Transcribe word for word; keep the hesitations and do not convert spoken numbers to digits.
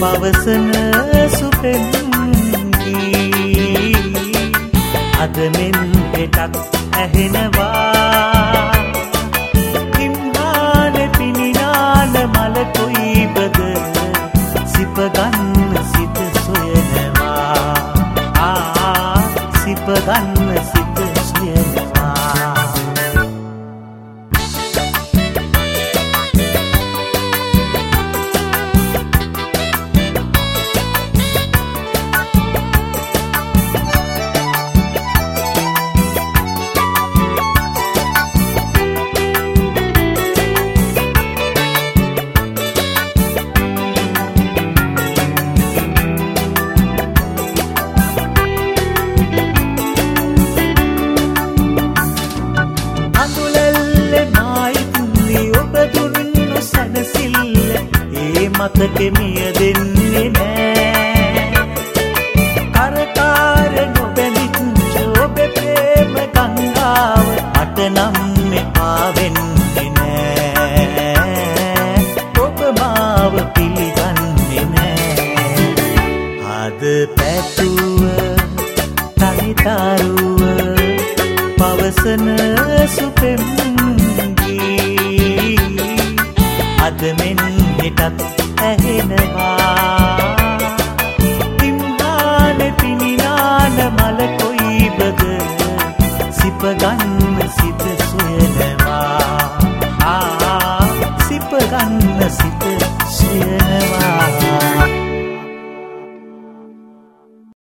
පවසන සුපෙන්ගී අද මෙන් පෙටක් ඇහෙනවා හිම්හාන පිනිනාන මල කොයිබද සිපගන්න සිත සොයනවා ආ සිපගන්න සිත සොයනවා මතකෙ මිය දෙන්නේ නෑ කරකාර නොබැඳිච්ච ඔබේ ප්‍රේම ගංගාව අට නම් මෙපා වෙන්නේ නෑ ඔබ මාව පිළිගන්නේ නෑ අද පැතුව තනිතරුව පවසන සුපෙම්ගී අද මෙන් හෙටත් ඇහෙනවා හිම්හාන පිනිනාන මල කොයිබද සිපගන්න